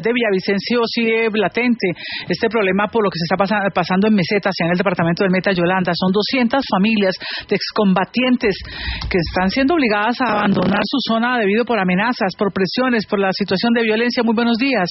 de Villavicencio sigue latente este problema por lo que se está pasando en Meseta, en el departamento del Meta, Yolanda. Son 200 familias de excombatientes que están siendo obligadas a abandonar su zona debido por amenazas, por presiones, por la situación de violencia. Muy buenos días.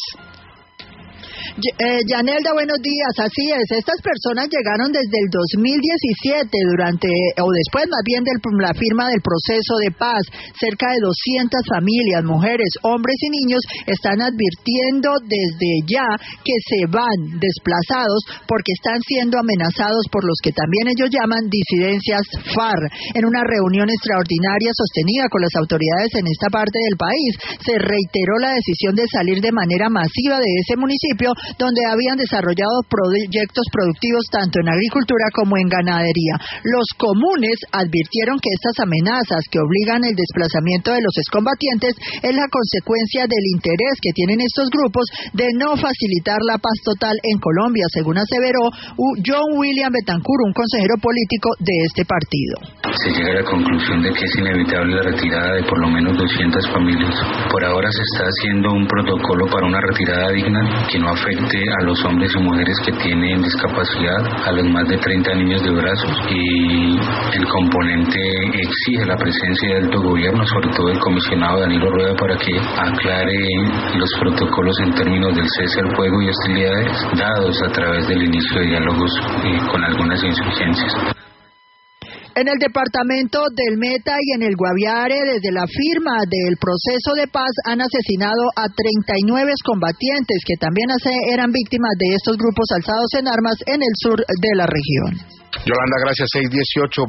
Yanelda, buenos días. Así es, estas personas llegaron desde el 2017 después más bien de la firma del proceso de paz. Cerca de 200 familias, mujeres, hombres y niños están advirtiendo desde ya que se van desplazados porque están siendo amenazados por los que también ellos llaman disidencias FARC. En una reunión extraordinaria sostenida con las autoridades en esta parte del país, se reiteró la decisión de salir de manera masiva de ese municipio donde habían desarrollado proyectos productivos tanto en agricultura como en ganadería. Los comunes advirtieron que estas amenazas que obligan el desplazamiento de los excombatientes es la consecuencia del interés que tienen estos grupos de no facilitar la paz total en Colombia, según aseveró John William Betancourt, un consejero político de este partido. Se llega a la conclusión de que es inevitable la retirada de por lo menos 200 familias. Por ahora se está haciendo un protocolo para una retirada digna que no afecte a los hombres y mujeres que tienen discapacidad, a los más de 30 niños de brazos, y el componente exige la presencia del alto gobierno, sobre todo el comisionado Danilo Rueda, para que aclare los protocolos en términos del cese al fuego y hostilidades dados a través del inicio de diálogos con algunas insurgencias. En el departamento del Meta y en el Guaviare, desde la firma del proceso de paz, han asesinado a 39 combatientes que también eran víctimas de estos grupos alzados en armas en el sur de la región. Yolanda, gracias. 6:18.